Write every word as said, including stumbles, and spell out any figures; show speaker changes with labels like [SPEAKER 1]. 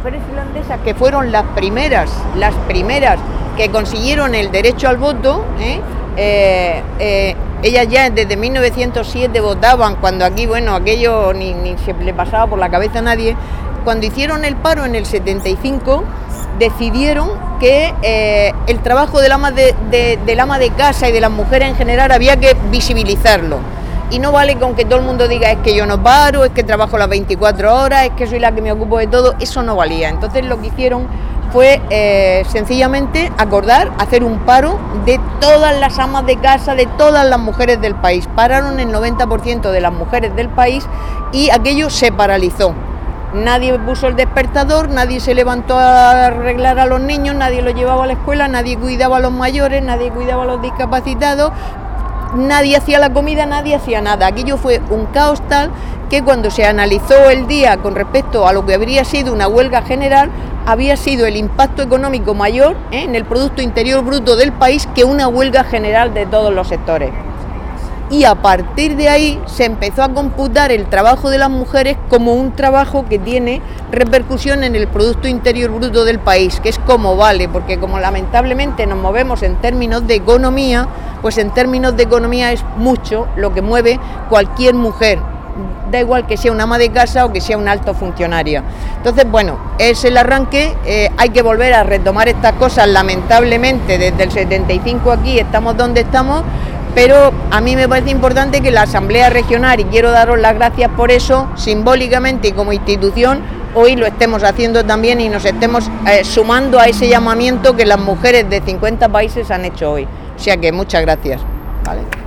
[SPEAKER 1] mujeres irlandesas que fueron las primeras, las primeras que consiguieron el derecho al voto, ¿eh? Eh, eh, ellas ya desde mil novecientos siete votaban, cuando aquí, bueno, aquello ni, ni se le pasaba por la cabeza a nadie. Cuando hicieron el paro en el setenta y cinco, decidieron que eh, el trabajo del ama de, de, del ama de casa y de las mujeres en general había que visibilizarlo. Y no vale con que todo el mundo diga es que yo no paro, es que trabajo las veinticuatro horas, es que soy la que me ocupo de todo, eso no valía. Entonces lo que hicieron fue eh, sencillamente acordar hacer un paro de todas las amas de casa, de todas las mujeres del país. Pararon el noventa por ciento de las mujeres del país y aquello se paralizó. Nadie puso el despertador, nadie se levantó a arreglar a los niños, nadie los llevaba a la escuela, nadie cuidaba a los mayores, nadie cuidaba a los discapacitados, nadie hacía la comida, nadie hacía nada. Aquello fue un caos tal que cuando se analizó el día con respecto a lo que habría sido una huelga general, había sido el impacto económico mayor ¿eh? en el Producto Interior Bruto del país que una huelga general de todos los sectores. Y a partir de ahí se empezó a computar el trabajo de las mujeres como un trabajo que tiene repercusión en el Producto Interior Bruto del país, que es como vale, porque como lamentablemente nos movemos en términos de economía, pues en términos de economía es mucho lo que mueve cualquier mujer, da igual que sea una ama de casa o que sea una alto funcionaria. Entonces, bueno, es el arranque, eh, hay que volver a retomar estas cosas, lamentablemente desde el setenta y cinco aquí estamos donde estamos, pero a mí me parece importante que la Asamblea Regional, y quiero daros las gracias por eso, simbólicamente y como institución, hoy lo estemos haciendo también y nos estemos eh, sumando a ese llamamiento que las mujeres de cincuenta países han hecho hoy. O sea que muchas gracias. ¿Vale?